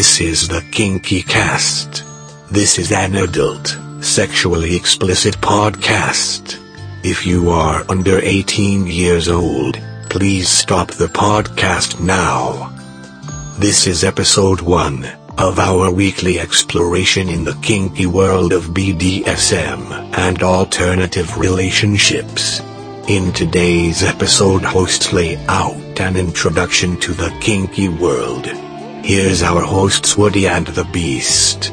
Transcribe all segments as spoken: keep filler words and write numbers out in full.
This is the Kinky Cast. This is an adult, sexually explicit podcast. If you are under eighteen years old, please stop the podcast now. This is episode one of our weekly exploration in the kinky world of B D S M and alternative relationships. In today's episode, hosts lay out an introduction to the kinky world. Here's our hosts, Woody and the Beast.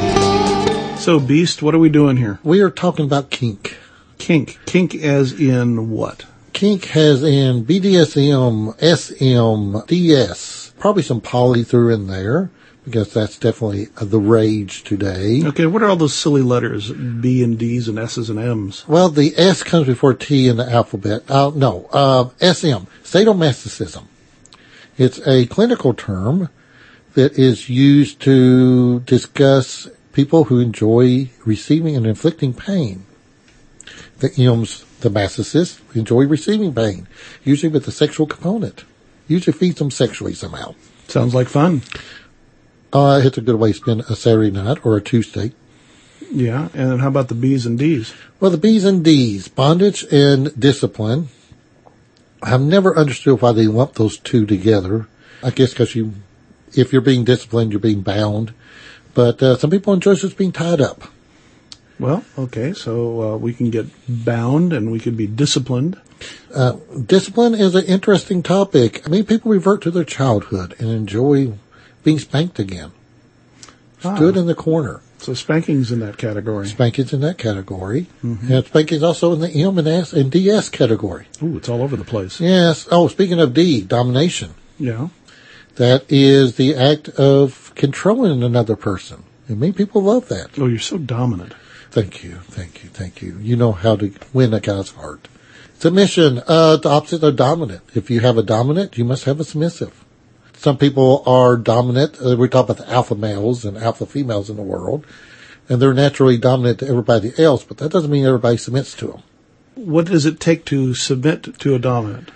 So, Beast, what are we doing here? We are talking about kink. Kink. Kink as in what? Kink has in B D S M, S M, D S, probably some poly through in there, because that's definitely the rage today. Okay, what are all those silly letters? B and D's and S's and M's? Well, the S comes before T in the alphabet. Uh, no, uh, S M, sadomasochism. It's a clinical term that is used to discuss people who enjoy receiving and inflicting pain. The M's, the masochists, enjoy receiving pain, usually with a sexual component. Usually feeds them sexually somehow. Sounds like fun. Uh, it's a good way to spend a Saturday night or a Tuesday. Yeah, and how about the B's and D's? Well, the B's and D's, bondage and discipline. I've never understood why they lump those two together. I guess because you, if you're being disciplined, you're being bound. But uh, some people enjoy just being tied up. Well, okay, so uh, we can get bound and we could be disciplined. Uh, discipline is an interesting topic. I mean, people revert to their childhood and enjoy being spanked again. Ah. Stood in the corner. So spanking's in that category. Spanking's in that category. Mm-hmm. And spanking's also in the M and S and D S category. Ooh, it's all over the place. Yes. Oh, speaking of D, domination. Yeah. That is the act of controlling another person. And many people love that. Oh, you're so dominant. Thank you, thank you, thank you. You know how to win a guy's heart. Submission, uh, the opposite of dominant. If you have a dominant, you must have a submissive. Some people are dominant. Uh, we talk about the alpha males and alpha females in the world, and they're naturally dominant to everybody else, but that doesn't mean everybody submits to them. What does it take to submit to a dominant?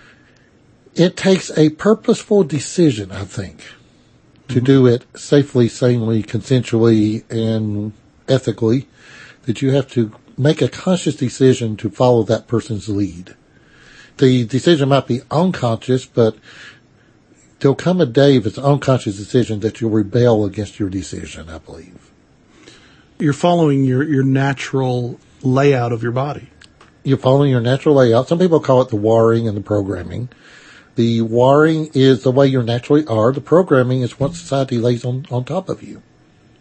It takes a purposeful decision, I think, to mm-hmm. do it safely, sanely, consensually, and ethically, that you have to make a conscious decision to follow that person's lead. The decision might be unconscious, but there'll come a day, if it's an unconscious decision, that you'll rebel against your decision, I believe. You're following your, your natural layout of your body. You're following your natural layout. Some people call it the wiring and the programming. The wiring is the way you naturally are. The programming is what society lays on, on top of you.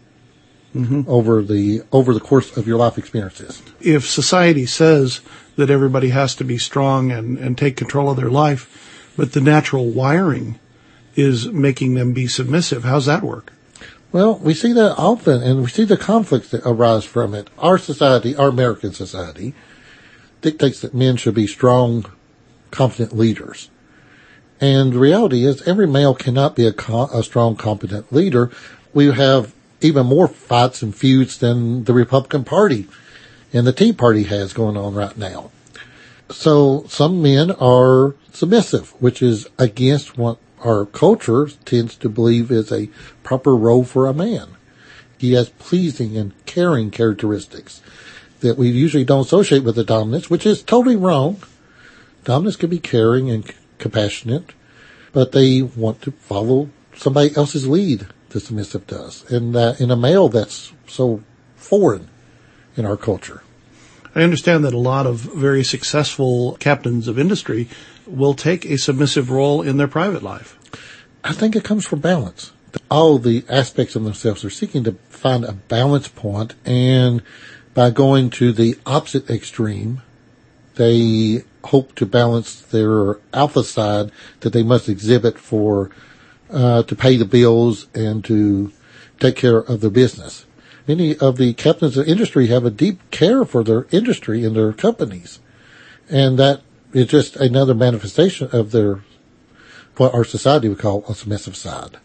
Mm-hmm. over the over the course of your life experiences. If society says that everybody has to be strong and, and take control of their life, but the natural wiring is making them be submissive, how's that work? Well, we see that often, and we see the conflicts that arise from it. Our society, our American society, dictates that men should be strong, confident leaders. And the reality is every male cannot be a, co- a strong, competent leader. We have even more fights and feuds than the Republican Party and the Tea Party has going on right now. So some men are submissive, which is against what our culture tends to believe is a proper role for a man. He has pleasing and caring characteristics that we usually don't associate with the dominance, which is totally wrong. Dominance can be caring and compassionate, but they want to follow somebody else's lead. The submissive does, and uh, in a male that's so foreign in our culture. I understand that a lot of very successful captains of industry will take a submissive role in their private life. I think it comes from balance. All the aspects of themselves are seeking to find a balance point, and by going to the opposite extreme, they hope to balance their alpha side that they must exhibit for Uh, to pay the bills and to take care of their business. Many of the captains of industry have a deep care for their industry and their companies. And that is just another manifestation of their, what our society would call a submissive side.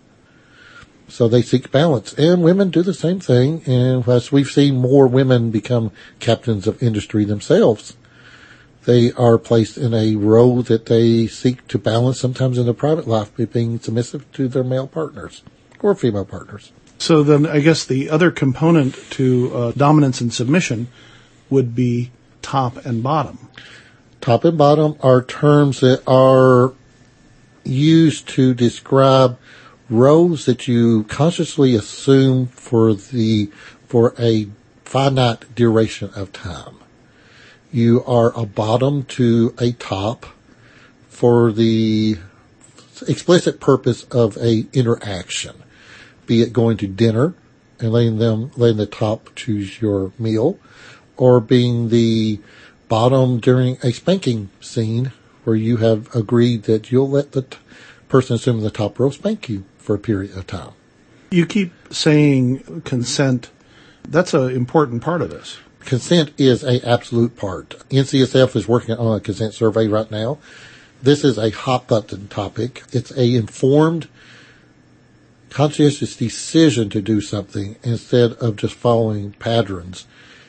So they seek balance. And women do the same thing. And as we've seen more women become captains of industry themselves, they are placed in a role that they seek to balance, sometimes in their private life, by being submissive to their male partners or female partners. So then I guess the other component to uh, dominance and submission would be top and bottom. Top and bottom are terms that are used to describe roles that you consciously assume for the for a finite duration of time. You are a bottom to a top for the explicit purpose of a interaction, be it going to dinner and letting them letting the top choose your meal, or being the bottom during a spanking scene where you have agreed that you'll let the t- person assuming the top row spank you for a period of time. You keep saying consent. That's an important part of this. Consent is a absolute part. N C S F is working on a consent survey right now. This is a hot button topic. It's a informed, conscientious decision to do something instead of just following patterns.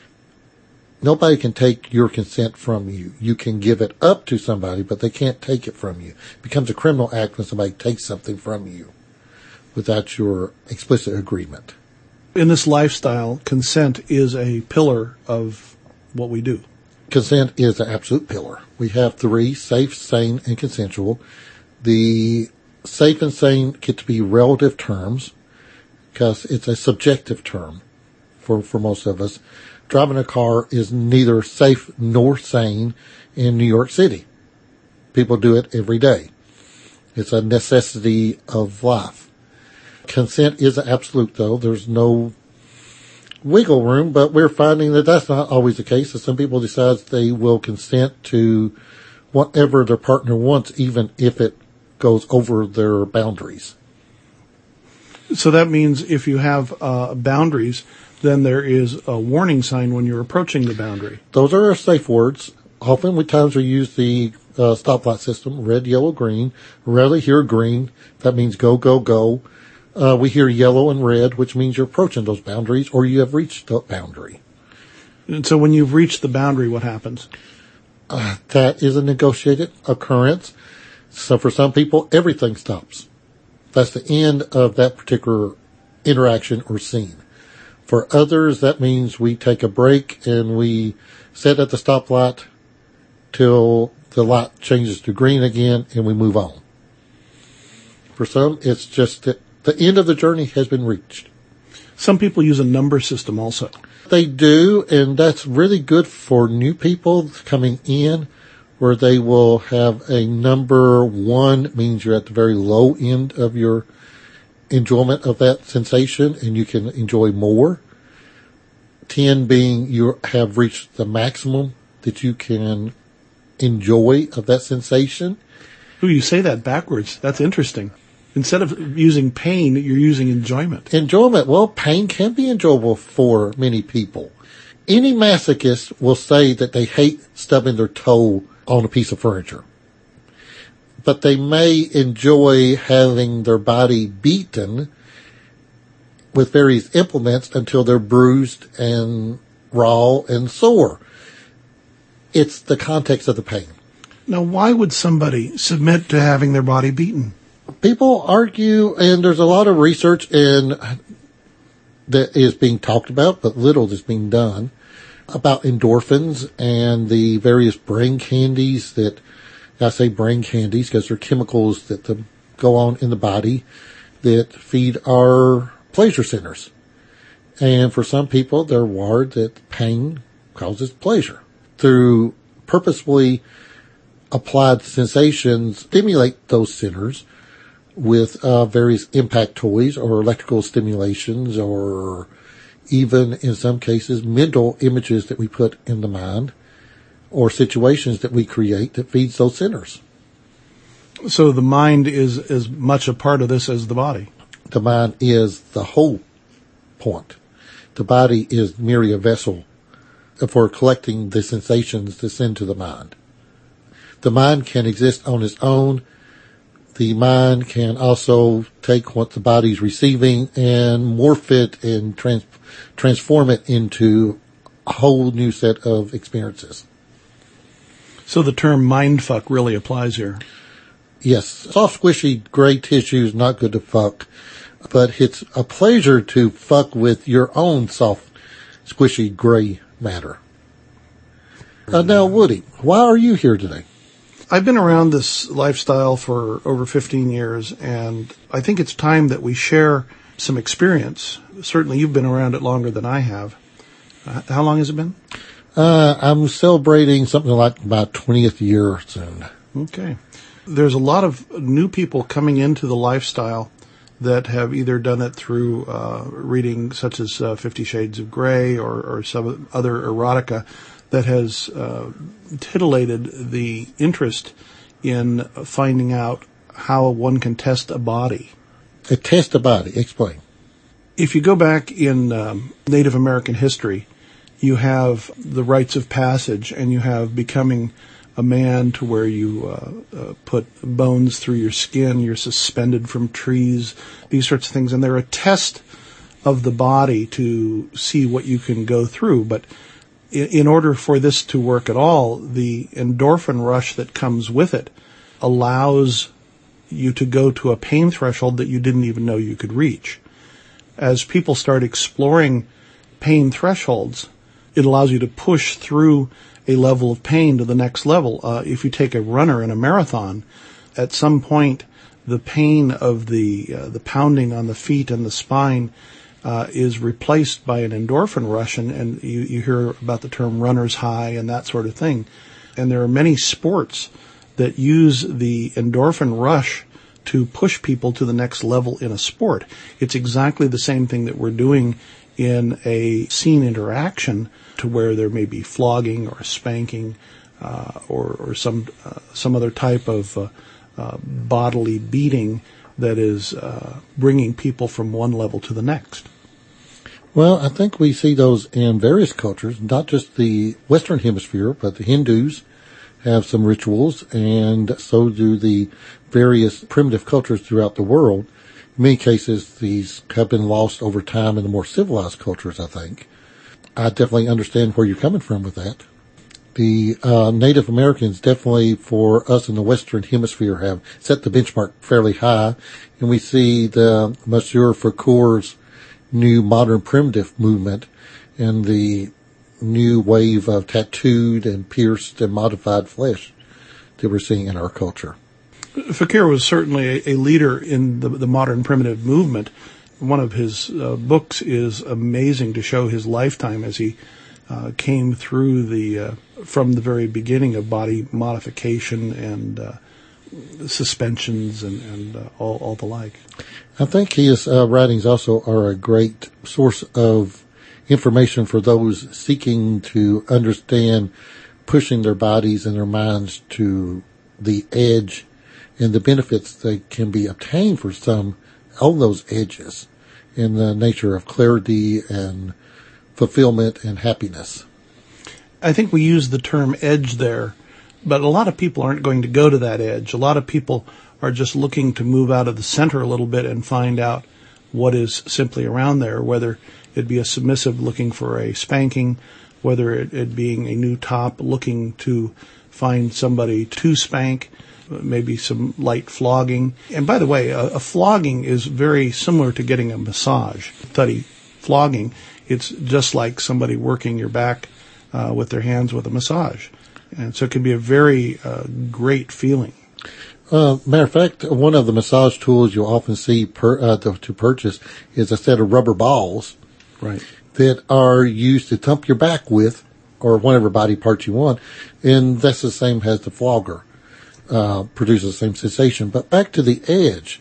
Nobody can take your consent from you. You can give it up to somebody, but they can't take it from you. It becomes a criminal act when somebody takes something from you without your explicit agreement. In this lifestyle, consent is a pillar of what we do. Consent is an absolute pillar. We have three: safe, sane, and consensual. The safe and sane get to be relative terms because it's a subjective term for, for most of us. Driving a car is neither safe nor sane in New York City. People do it every day. It's a necessity of life. Consent is an absolute, though. There's no wiggle room, but we're finding that that's not always the case. So some people decide they will consent to whatever their partner wants, even if it goes over their boundaries. So that means if you have uh, boundaries, then there is a warning sign when you're approaching the boundary. Those are our safe words. Often, we times we use the uh, stoplight system: red, yellow, green. Rarely hear green. That means go, go, go. Uh, we hear yellow and red, which means you're approaching those boundaries or you have reached the boundary. And so when you've reached the boundary, what happens? Uh, that is a negotiated occurrence. So for some people, everything stops. That's the end of that particular interaction or scene. For others, that means we take a break and we sit at the stoplight till the light changes to green again and we move on. For some, it's just that the end of the journey has been reached. Some people use a number system also. They do, and that's really good for new people coming in, where they will have a number one, means you're at the very low end of your enjoyment of that sensation and you can enjoy more. ten being you have reached the maximum that you can enjoy of that sensation. Ooh, you say that backwards. That's interesting. Instead of using pain, you're using enjoyment. Enjoyment. Well, pain can be enjoyable for many people. Any masochist will say that they hate stubbing their toe on a piece of furniture. But they may enjoy having their body beaten with various implements until they're bruised and raw and sore. It's the context of the pain. Now, why would somebody submit to having their body beaten? People argue, and there's a lot of research in, that is being talked about, but little is being done, about endorphins and the various brain candies that, I say brain candies because they're chemicals that the, go on in the body that feed our pleasure centers. And for some people, they're wired that pain causes pleasure. Through purposefully applied sensations, stimulate those centers with uh, various impact toys or electrical stimulations or even, in some cases, mental images that we put in the mind or situations that we create that feeds those centers. So the mind is as much a part of this as the body. The mind is the whole point. The body is merely a vessel for collecting the sensations that send to the mind. The mind can exist on its own. The mind can also take what the body's receiving and morph it and trans- transform it into a whole new set of experiences. So the term mindfuck really applies here. Yes. Soft, squishy, gray tissue is not good to fuck. but it's a pleasure to fuck with your own soft, squishy gray matter. Uh, now, Woody, why are you here today? I've been around this lifestyle for over fifteen years, and I think it's time that we share some experience. Certainly you've been around it longer than I have. Uh, how long has it been? Uh, I'm celebrating something like about twentieth year soon. Okay. There's a lot of new people coming into the lifestyle that have either done it through uh, reading such as uh, Fifty Shades of Grey or, or some other erotica that has uh, titillated the interest in finding out how one can test a body. A test a body. Explain. If you go back in um, Native American history, you have the rites of passage, and you have becoming a man to where you uh, uh, put bones through your skin, you're suspended from trees, these sorts of things. And they're a test of the body to see what you can go through. But in, in order for this to work at all, the endorphin rush that comes with it allows you to go to a pain threshold that you didn't even know you could reach. As people start exploring pain thresholds, it allows you to push through a level of pain to the next level. Uh, if you take a runner in a marathon, at some point, the pain of the uh, the pounding on the feet and the spine uh, is replaced by an endorphin rush, and, and you, you hear about the term runner's high and that sort of thing. And there are many sports that use the endorphin rush to push people to the next level in a sport. It's exactly the same thing that we're doing in a scene interaction, to where there may be flogging or spanking uh, or, or some uh, some other type of uh, uh, bodily beating that is uh, bringing people from one level to the next. Well, I think we see those in various cultures, not just the Western Hemisphere, but the Hindus have some rituals, and so do the various primitive cultures throughout the world. In many cases, these have been lost over time in the more civilized cultures, I think. I definitely understand where you're coming from with that. The uh, Native Americans definitely, for us in the Western Hemisphere, have set the benchmark fairly high, and we see the Monsieur Foucault's new modern primitive movement and the new wave of tattooed and pierced and modified flesh that we're seeing in our culture. Foucault was certainly a, a leader in the, the modern primitive movement. One of his uh, books is amazing to show his lifetime as he uh, came through the uh, from the very beginning of body modification and uh, suspensions and, and uh, all, all the like. I think his uh, writings also are a great source of information for those seeking to understand pushing their bodies and their minds to the edge and the benefits that can be obtained for some on those edges in the nature of clarity and fulfillment and happiness. I think we use the term edge there, but a lot of people aren't going to go to that edge. A lot of people are just looking to move out of the center a little bit and find out what is simply around there, whether it be a submissive looking for a spanking, whether it, it being a new top looking to find somebody to spank, maybe some light flogging. And by the way, a, a flogging is very similar to getting a massage. Study flogging. It's just like somebody working your back uh, with their hands with a massage. And so it can be a very uh, great feeling. Uh, matter of fact, one of the massage tools you'll often see per, uh, to, to purchase is a set of rubber balls. Right. That are used to thump your back with, or whatever body part you want. And that's the same as the flogger. Uh, produces the same sensation. But back to the edge.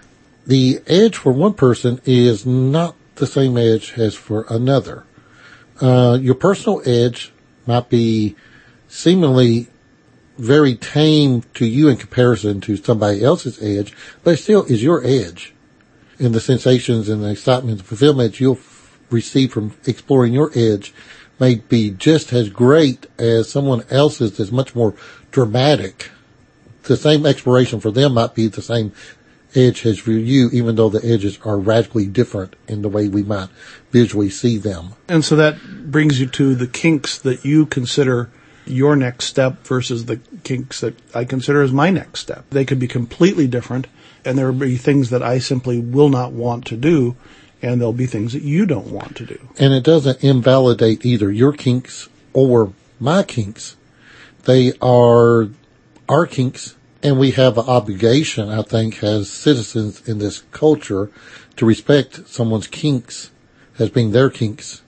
The edge for one person is not the same edge as for another. Uh, your personal edge might be seemingly very tame to you in comparison to somebody else's edge, but it still is your edge. And the sensations and the excitement and the fulfillment you'll f- receive from exploring your edge may be just as great as someone else's that's much more dramatic. The same exploration for them might be the same edge as for you, even though the edges are radically different in the way we might visually see them. And so that brings you to the kinks that you consider your next step versus the kinks that I consider as my next step. They could be completely different, And there will be things that I simply will not want to do, and there'll be things that you don't want to do. And it doesn't invalidate either your kinks or my kinks. They are our kinks, and we have an obligation, I think, as citizens in this culture to respect someone's kinks as being their kinks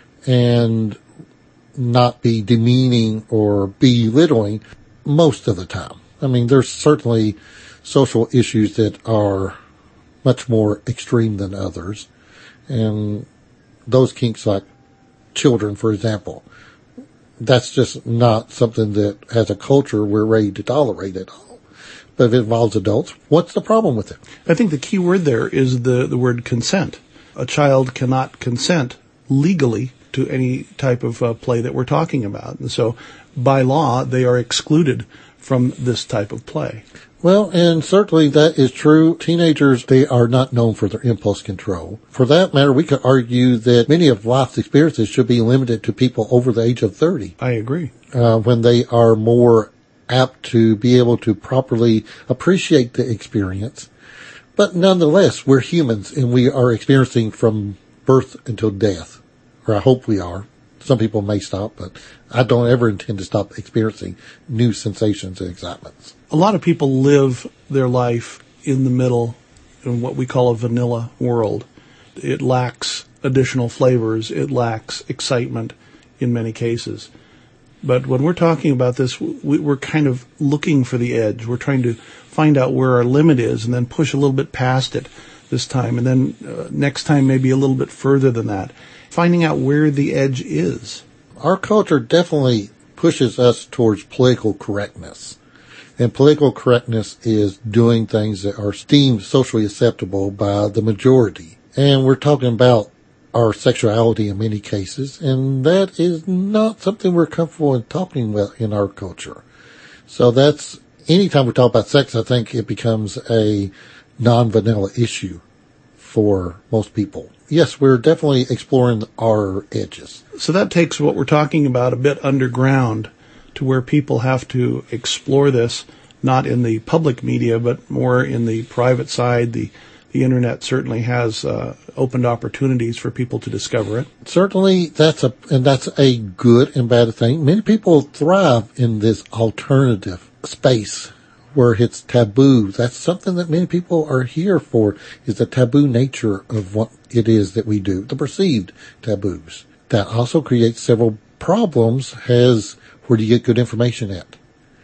and not be demeaning or belittling most of the time. I mean, there's certainly social issues that are much more extreme than others. And those kinks, like children, for example, that's just not something that as a culture we're ready to tolerate at all. But if it involves adults, what's the problem with it? I think the key word there is the, the word consent. A child cannot consent legally to any type of uh, play that we're talking about. And so by law, they are excluded from this type of play. Well, and certainly that is true. Teenagers, they are not known for their impulse control. For that matter, we could argue that many of life's experiences should be limited to people over the age of thirty. I agree. Uh, when they are more apt to be able to properly appreciate the experience. But nonetheless, we're humans and we are experiencing from birth until death. Or I hope we are. Some people may stop, but I don't ever intend to stop experiencing new sensations and excitements. A lot of people live their life in the middle in what we call a vanilla world. It lacks additional flavors. It lacks excitement in many cases. But when we're talking about this, we, we're kind of looking for the edge. We're trying to find out where our limit is and then push a little bit past it this time. And then uh, next time maybe a little bit further than that. Finding out where the edge is. Our culture definitely pushes us towards political correctness. And political correctness is doing things that are deemed socially acceptable by the majority. And we're talking about our sexuality in many cases, and that is not something we're comfortable in talking about in our culture. So that's, anytime we talk about sex, I think it becomes a non-vanilla issue for most people. Yes, we're definitely exploring our edges. So that takes what we're talking about a bit underground to where people have to explore this, not in the public media, but more in the private side. The the internet certainly has uh, opened opportunities for people to discover it. Certainly, that's a and that's a good and bad thing. Many people thrive in this alternative space where it's taboo. That's something that many people are here for, is the taboo nature of what it is that we do, the perceived taboos. That also creates several problems as where do you get good information at?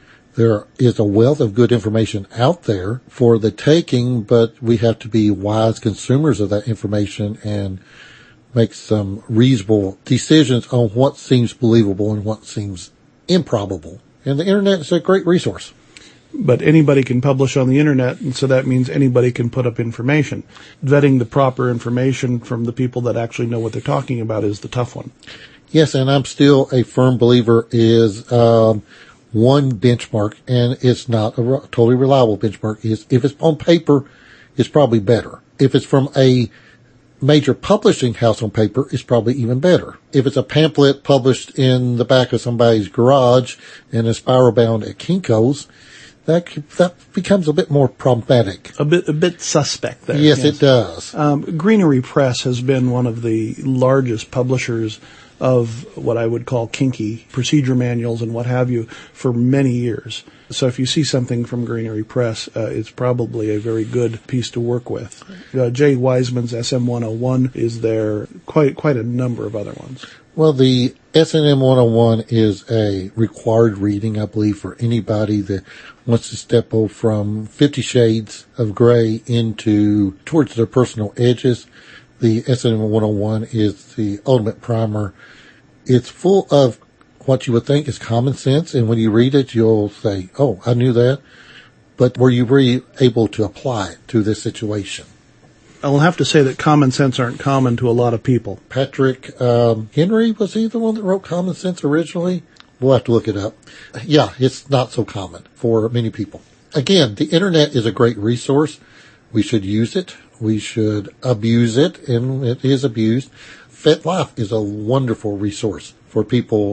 There is a wealth of good information out there for the taking, but we have to be wise consumers of that information and make some reasonable decisions on what seems believable and what seems improbable. And the internet is a great resource. But anybody can publish on the internet, and so that means anybody can put up information. Vetting the proper information from the people that actually know what they're talking about is the tough one. Yes, and I'm still a firm believer is um, one benchmark, and it's not a re- totally reliable benchmark, is if it's on paper, it's probably better. If it's from a major publishing house on paper, it's probably even better. If it's a pamphlet published in the back of somebody's garage and is spiral bound at Kinko's, that that becomes a bit more problematic. A bit a bit suspect there. Yes, yes. It does. Um, Greenery Press has been one of the largest publishers of what I would call kinky procedure manuals and what have you for many years. So if you see something from Greenery Press, uh, it's probably a very good piece to work with. Uh, Jay Wiseman's S M one oh one is there, quite quite a number of other ones. Well, the S M one oh one is a required reading, I believe, for anybody that wants to step over from Fifty Shades of Grey into towards their personal edges. The S M one oh one is the ultimate primer. It's full of what you would think is common sense, and when you read it, you'll say, oh, I knew that. But were you really able to apply it to this situation? I'll have to say that common sense aren't common to a lot of people. Patrick um, Henry, was he the one that wrote Common Sense originally? We'll have to look it up. Yeah, it's not so common for many people. Again, the internet is a great resource. We should use it. We should abuse it, and it is abused. FetLife is a wonderful resource for people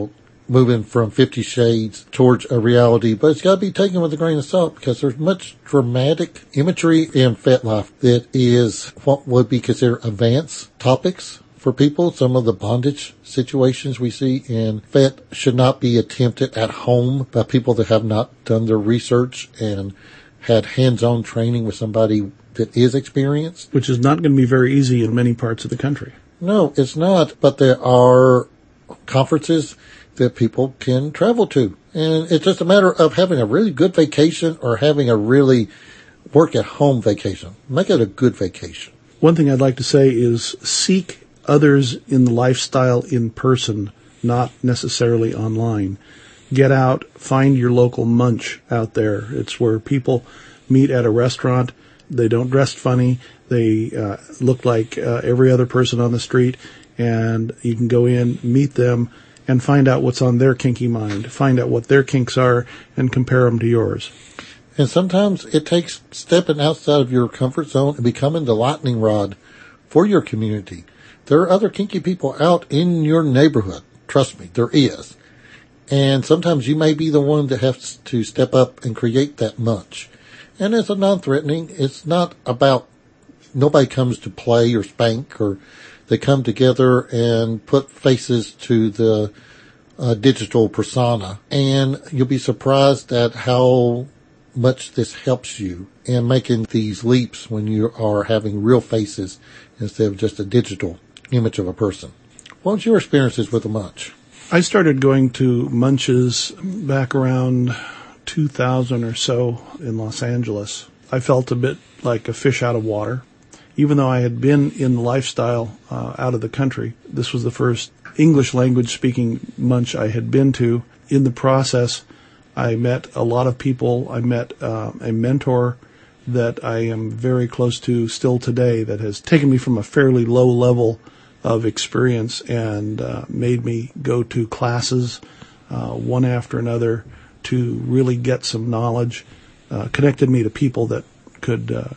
moving from Fifty Shades towards a reality, but it's got to be taken with a grain of salt because there's much dramatic imagery in FetLife that is what would be considered advanced topics for people. Some of the bondage situations we see in Fet should not be attempted at home by people that have not done their research and had hands-on training with somebody that is experienced. Which is not going to be very easy in many parts of the country. No, it's not, but there are conferences that people can travel to. And it's just a matter of having a really good vacation or having a really work-at-home vacation. Make it a good vacation. One thing I'd like to say is seek others in the lifestyle in person, not necessarily online. Get out, find your local munch out there. It's where people meet at a restaurant. They don't dress funny. They uh, look like uh, every other person on the street, and you can go in, meet them, and find out what's on their kinky mind. Find out what their kinks are and compare them to yours. And sometimes it takes stepping outside of your comfort zone and becoming the lightning rod for your community. There are other kinky people out in your neighborhood. Trust me, there is. And sometimes you may be the one that has to step up and create that munch. And it's a non-threatening. It's not about nobody comes to play or spank, or they come together and put faces to the uh, digital persona. And you'll be surprised at how much this helps you in making these leaps when you are having real faces instead of just a digital image of a person. What was your experiences with the munch? I started going to munches back around two thousand or so in Los Angeles. I felt a bit like a fish out of water. Even though I had been in the lifestyle uh, out of the country, this was the first English language speaking munch I had been to. In the process, I met a lot of people. I met uh, a mentor that I am very close to still today that has taken me from a fairly low level of experience and uh, made me go to classes uh, one after another to really get some knowledge, uh, connected me to people that could uh,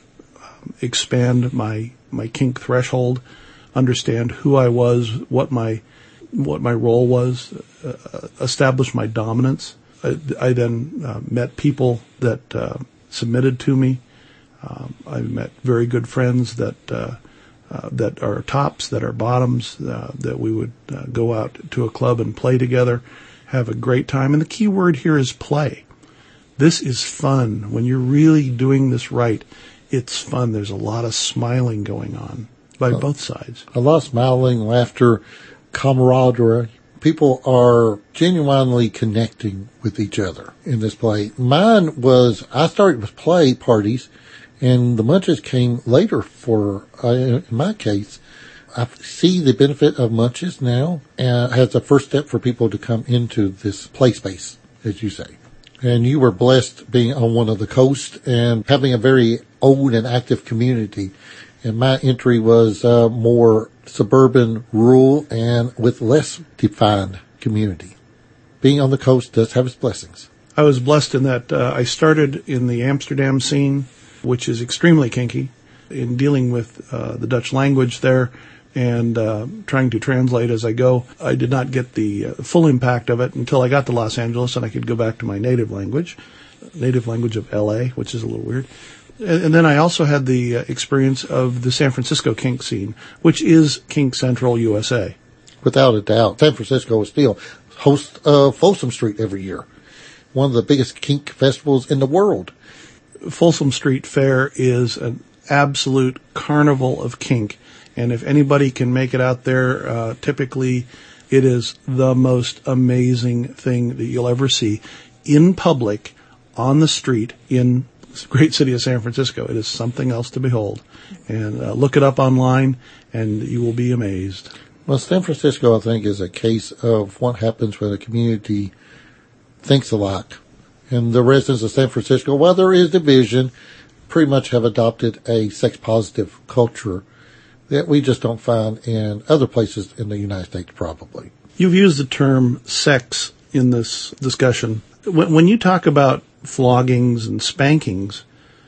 expand my my kink threshold, understand who I was, what my what my role was, uh, establish my dominance. I, I then uh, met people that uh, submitted to me. Um, I met very good friends that uh, uh, that are tops, that are bottoms, uh, that we would uh, go out to a club and play together, have a great time. And the key word here is play. This is fun. When you're really doing this right, it's fun. There's a lot of smiling going on by uh, both sides. A lot of smiling, laughter, camaraderie. People are genuinely connecting with each other in this play. Mine was, I started with play parties, and the munches came later for, uh, in my case. I see the benefit of munches now uh, as a first step for people to come into this play space, as you say. And you were blessed being on one of the coasts and having a very old and active community. And my entry was uh, more suburban, rural, and with less defined community. Being on the coast does have its blessings. I was blessed in that uh, I started in the Amsterdam scene, which is extremely kinky, in dealing with uh, the Dutch language there and uh, trying to translate as I go. I did not get the uh, full impact of it until I got to Los Angeles and I could go back to my native language, native language of L A, which is a little weird. And, and then I also had the uh, experience of the San Francisco kink scene, which is Kink Central U S A. Without a doubt. San Francisco is still host of Folsom Street every year, one of the biggest kink festivals in the world. Folsom Street Fair is an absolute carnival of kink. And if anybody can make it out there, uh, typically it is the most amazing thing that you'll ever see in public, on the street, in the great city of San Francisco. It is something else to behold. And uh, look it up online, and you will be amazed. Well, San Francisco, I think, is a case of what happens when a community thinks alike. And the residents of San Francisco, while there is division, pretty much have adopted a sex-positive culture that we just don't find in other places in the United States, probably. You've used the term sex in this discussion. When, when you talk about floggings and spankings,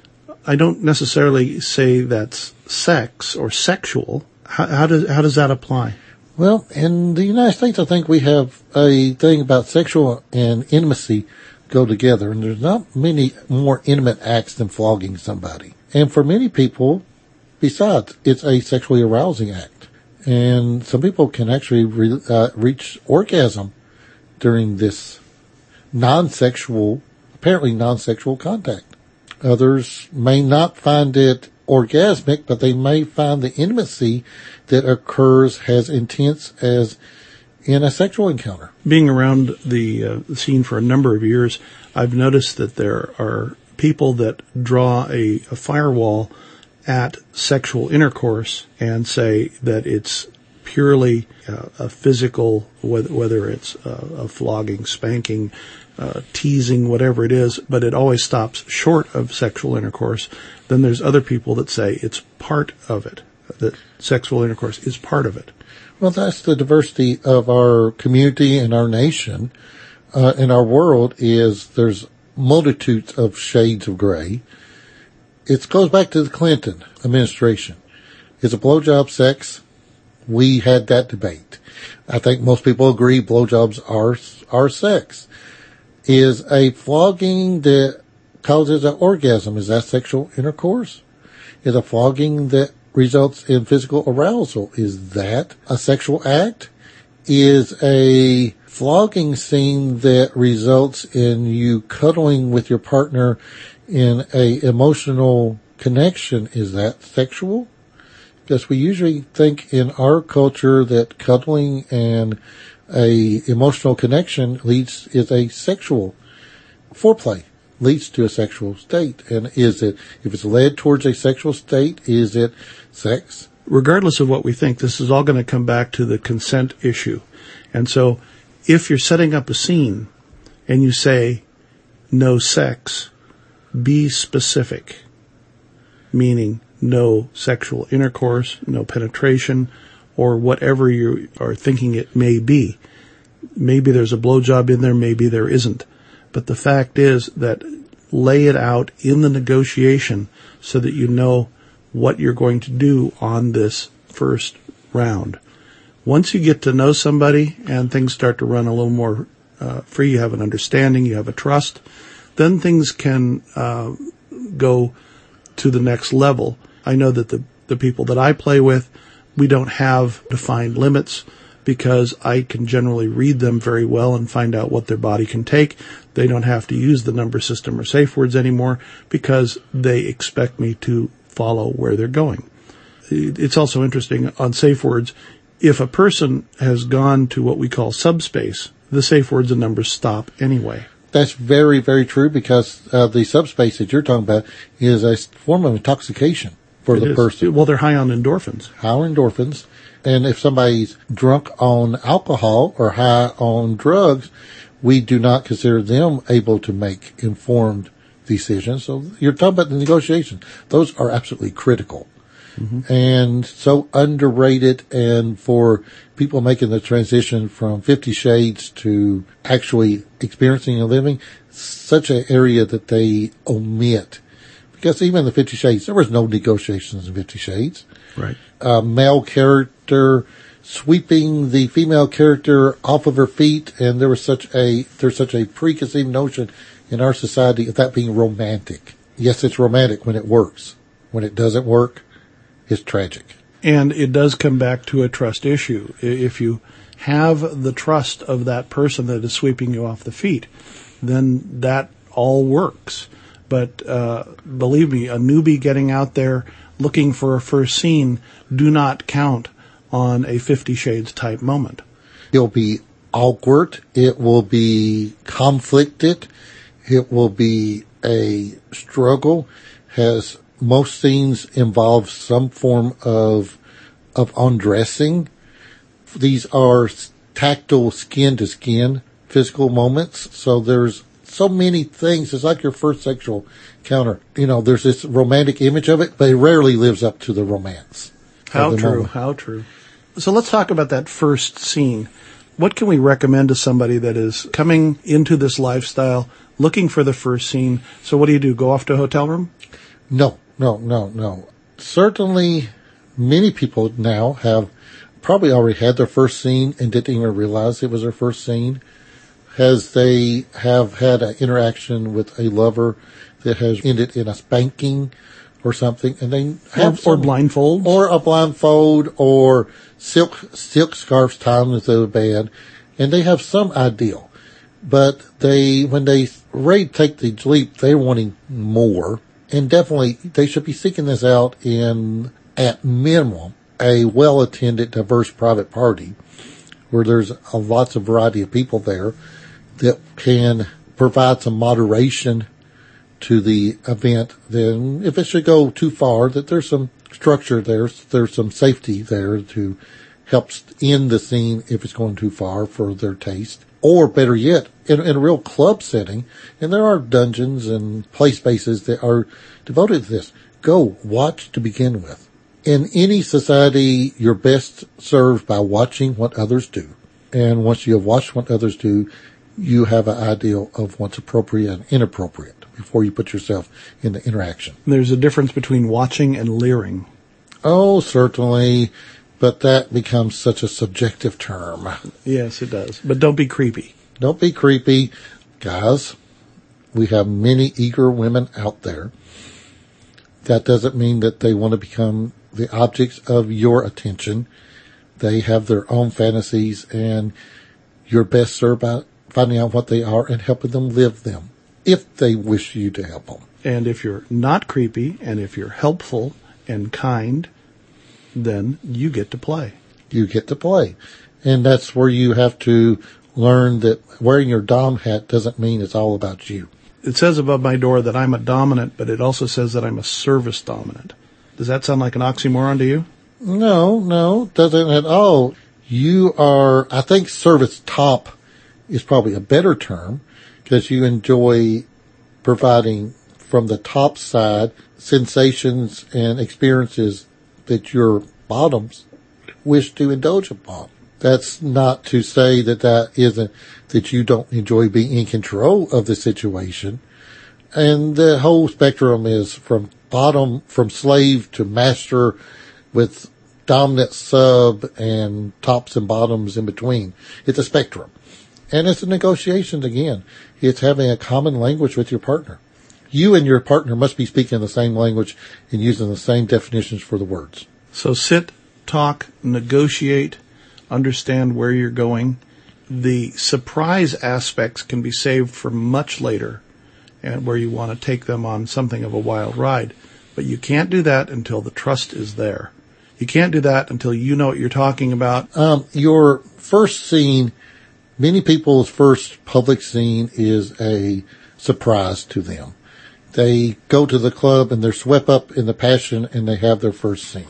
I don't necessarily say that's sex or sexual. How, how does how does that apply? Well, in the United States, I think we have a thing about sexual and intimacy go together, and there's not many more intimate acts than flogging somebody. And for many people, besides, it's a sexually arousing act. And some people can actually re- uh, reach orgasm during this non-sexual, apparently non-sexual contact. Others may not find it orgasmic, but they may find the intimacy that occurs as intense as in a sexual encounter. Being around the uh, scene for a number of years, I've noticed that there are people that draw a, a firewall at sexual intercourse and say that it's purely uh, a physical, whether, whether it's uh, a flogging, spanking, uh, teasing, whatever it is, but it always stops short of sexual intercourse. Then there's other people that say it's part of it, that sexual intercourse is part of it. Well, that's the diversity of our community and our nation. Uh, in our world is there's multitudes of shades of gray. It goes back to the Clinton administration. Is a blowjob sex? We had that debate. I think most people agree blowjobs are, are sex. Is a flogging that causes an orgasm, is that sexual intercourse? Is a flogging that results in physical arousal, is that a sexual act? Is a flogging scene that results in you cuddling with your partner in a emotional connection, is that sexual? Because we usually think in our culture that cuddling and a emotional connection leads is a sexual foreplay, leads to a sexual state. And is it, if it's led towards a sexual state, is it sex? Regardless of what we think, this is all going to come back to the consent issue. And so if you're setting up a scene and you say no sex, be specific, meaning no sexual intercourse, no penetration, or whatever you are thinking it may be. Maybe there's a blowjob in there, maybe there isn't. But the fact is that lay it out in the negotiation so that you know what you're going to do on this first round. Once you get to know somebody and things start to run a little more uh, free, you have an understanding, you have a trust, then things can uh, go to the next level. I know that the, the people that I play with, we don't have defined limits because I can generally read them very well and find out what their body can take. They don't have to use the number system or safe words anymore because they expect me to follow where they're going. It's also interesting on safe words, if a person has gone to what we call subspace, the safe words and numbers stop anyway. That's very, very true because uh, the subspace that you're talking about is a form of intoxication for It the is. person. Well, they're high on endorphins. High on endorphins. And if somebody's drunk on alcohol or high on drugs, we do not consider them able to make informed decisions. So you're talking about the negotiations. Those are absolutely critical. Mm-hmm. And so underrated, and for people making the transition from Fifty Shades to actually experiencing a living, such an area that they omit. Because even the Fifty Shades, there was no negotiations in Fifty Shades. Right. A male character sweeping the female character off of her feet, and there was such a, there's such a preconceived notion in our society of that being romantic. Yes, it's romantic when it works. When it doesn't work, it's tragic. And it does come back to a trust issue. If you have the trust of that person that is sweeping you off the feet, then that all works. But uh, believe me, a newbie getting out there looking for a first scene do not count on a Fifty Shades type moment. It'll be awkward. It will be conflicted. It will be a struggle. Has most scenes involve some form of of undressing. These are tactile, skin to skin physical moments. So there's so many things. It's like your first sexual encounter. You know, there's this romantic image of it, but it rarely lives up to the romance. How true, moment. how true. So let's talk about that first scene. What can we recommend to somebody that is coming into this lifestyle, looking for the first scene? So what do you do? Go off to a hotel room? No, no, no, no. Certainly, many people now have probably already had their first scene and didn't even realize it was their first scene, as they have had an interaction with a lover that has ended in a spanking or something, and they have or, some, or blindfold, or a blindfold, or silk silk scarves tied into the bed, and they have some ideal. But they, when they ready to take the leap, they're wanting more, and definitely they should be seeking this out in, at minimum, a well-attended, diverse private party where there's a lots of variety of people there that can provide some moderation to the event. Then if it should go too far, that there's some structure there, there's some safety there to help end the scene if it's going too far for their taste. Or better yet, in, in a real club setting, and there are dungeons and play spaces that are devoted to this, go watch to begin with. In any society, you're best served by watching what others do. And once you have watched what others do, you have an ideal of what's appropriate and inappropriate before you put yourself in the interaction. There's a difference between watching and leering. Oh, certainly. But that becomes such a subjective term. Yes, it does. But don't be creepy. Don't be creepy. Guys, we have many eager women out there. That doesn't mean that they want to become the objects of your attention. They have their own fantasies, and you're best served by finding out what they are and helping them live them, if they wish you to help them. And if you're not creepy, and if you're helpful and kind, then you get to play. You get to play. And that's where you have to learn that wearing your dom hat doesn't mean it's all about you. It says above my door that I'm a dominant, but it also says that I'm a service dominant. Does that sound like an oxymoron to you? No, no, doesn't at all. You are, I think service top is probably a better term, because you enjoy providing from the top side sensations and experiences that your bottoms wish to indulge upon. That's not to say that that isn't, that you don't enjoy being in control of the situation. And the whole spectrum is from bottom, from slave to master, with dominant sub and tops and bottoms in between. It's a spectrum. And it's a negotiation again. It's having a common language with your partner. You and your partner must be speaking the same language and using the same definitions for the words. So sit, talk, negotiate, understand where you're going. The surprise aspects can be saved for much later, and where you want to take them on something of a wild ride. But you can't do that until the trust is there. You can't do that until you know what you're talking about. Um, your first scene, many people's first public scene is a surprise to them. They go to the club and they're swept up in the passion and they have their first scene.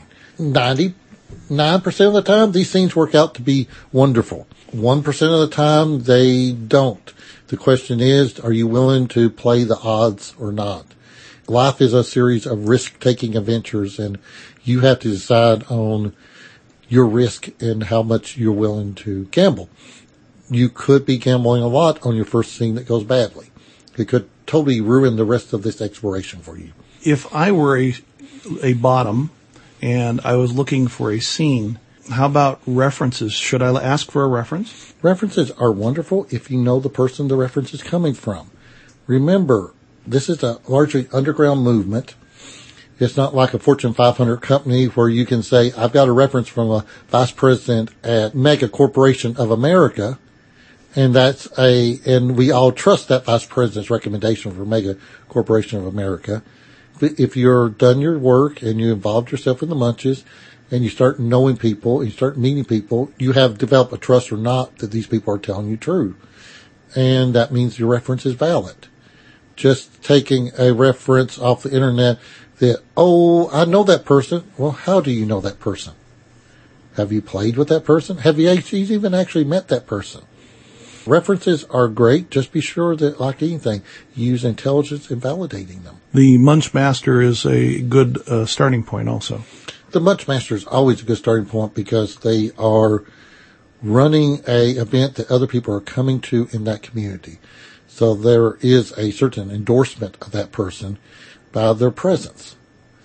ninety-nine percent of the time, these scenes work out to be wonderful. one percent of the time, they don't. The question is, are you willing to play the odds or not? Life is a series of risk-taking adventures, and you have to decide on your risk and how much you're willing to gamble. You could be gambling a lot on your first scene that goes badly. It could totally ruin the rest of this exploration for you. If I were a, a bottom and I was looking for a scene, how about references? Should I ask for a reference? References are wonderful if you know the person the reference is coming from. Remember, this is a largely underground movement. It's not like a Fortune five hundred company where you can say, I've got a reference from a vice president at Mega Corporation of America, and that's a, and we all trust that vice president's recommendation for Mega Corporation of America. If you're done your work and you involved yourself in the munches and you start knowing people and you start meeting people, you have developed a trust or not that these people are telling you true. And that means your reference is valid. Just taking a reference off the internet that, oh, I know that person. Well, how do you know that person? Have you played with that person? Have you actually even actually met that person? References are great. Just be sure that, like anything, you use intelligence in validating them. The Munchmaster is a good uh, starting point also. The Munchmaster is always a good starting point because they are running a event that other people are coming to in that community. So there is a certain endorsement of that person by their presence.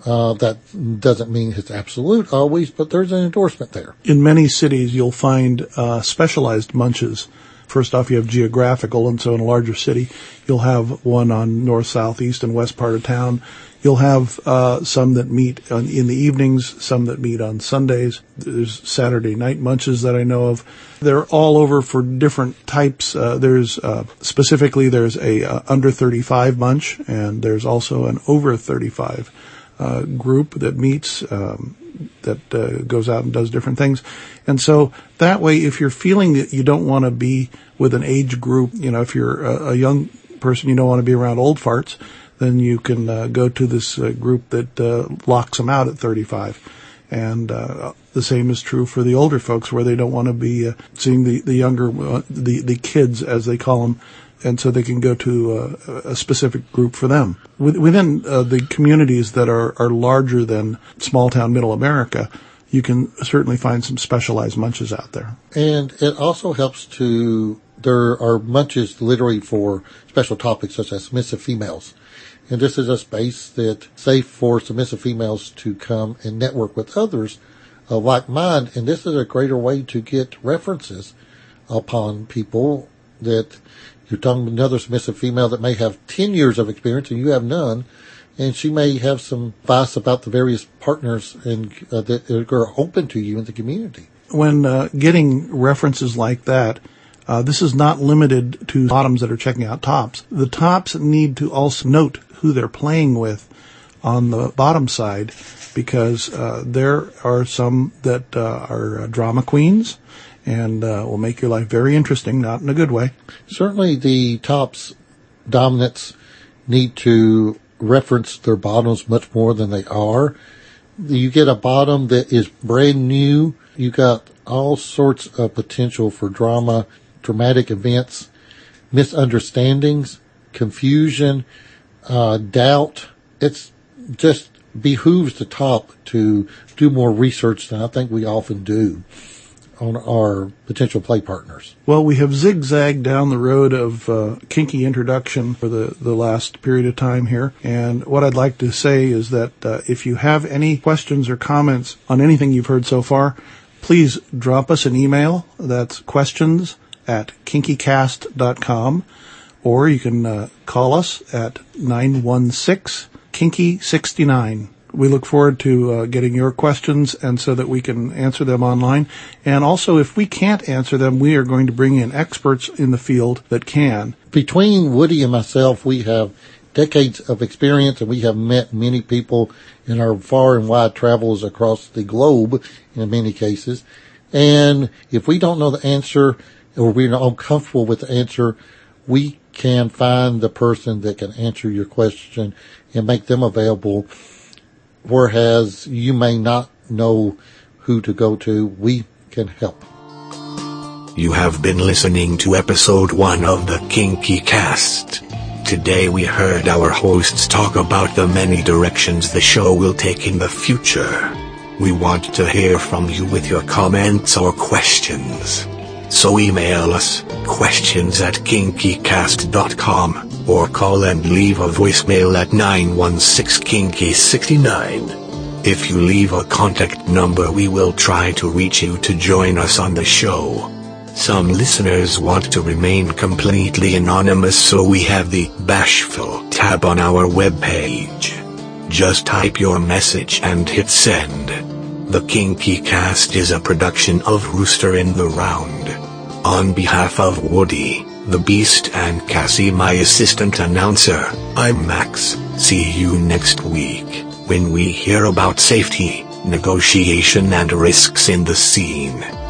Uh, that doesn't mean it's absolute always, but there's an endorsement there. In many cities, you'll find uh, specialized munches. First off, you have geographical, and so in a larger city, you'll have one on north, south, east, and west part of town. You'll have uh, some that meet on, in the evenings, some that meet on Sundays. There's Saturday night munches that I know of. They're all over for different types. Uh, there's uh, specifically there's a uh, under thirty-five munch, and there's also an over thirty-five uh, group that meets. Um, that uh, goes out and does different things. And so that way, if you're feeling that you don't want to be with an age group, you know, if you're a, a young person, you don't want to be around old farts, then you can uh, go to this uh, group that uh, locks them out at thirty-five. And uh, the same is true for the older folks, where they don't want to be uh, seeing the, the younger, uh, the, the kids, as they call them, and so they can go to uh, a specific group for them. Within uh, the communities that are, are larger than small-town middle America, you can certainly find some specialized munches out there. And it also helps to, there are munches literally for special topics such as submissive females. And this is a space that's safe for submissive females to come and network with others of like mind. And this is a greater way to get references upon people that you're talking to another submissive female that may have ten years of experience and you have none, and she may have some advice about the various partners and uh, that are open to you in the community. When uh, getting references like that, uh, this is not limited to bottoms that are checking out tops. The tops need to also note who they're playing with on the bottom side, because uh, there are some that uh, are uh, drama queens, and uh, will make your life very interesting, not in a good way. Certainly the tops dominants need to reference their bottoms much more than they are. You get a bottom that is brand new, you got all sorts of potential for drama, dramatic events, misunderstandings, confusion, uh, doubt. It's just behooves the top to do more research than I think we often do on our potential play partners. Well, we have zigzagged down the road of uh, kinky introduction for the, the last period of time here. And what I'd like to say is that uh, if you have any questions or comments on anything you've heard so far, please drop us an email. That's questions at kinkycast dot com. Or you can uh, call us at nine one six kinky sixty-nine. We look forward to uh, getting your questions, and so that we can answer them online. And also, if we can't answer them, we are going to bring in experts in the field that can. Between Woody and myself, we have decades of experience, and we have met many people in our far and wide travels across the globe in many cases. And if we don't know the answer, or we're not uncomfortable with the answer, we can find the person that can answer your question and make them available. Whereas you may not know who to go to, we can help. You have been listening to episode one of the Kinky Cast. Today we heard our hosts talk about the many directions the show will take in the future. We want to hear from you with your comments or questions. So email us, questions at kinkycast dot com, or call and leave a voicemail at nine one six kinky sixty-nine. If you leave a contact number, we will try to reach you to join us on the show. Some listeners want to remain completely anonymous, so we have the Bashful tab on our webpage. Just type your message and hit send. The Kinky Cast is a production of Rooster in the Round. On behalf of Woody, the Beast, and Cassie, my assistant announcer, I'm Max. See you next week, when we hear about safety, negotiation, and risks in the scene.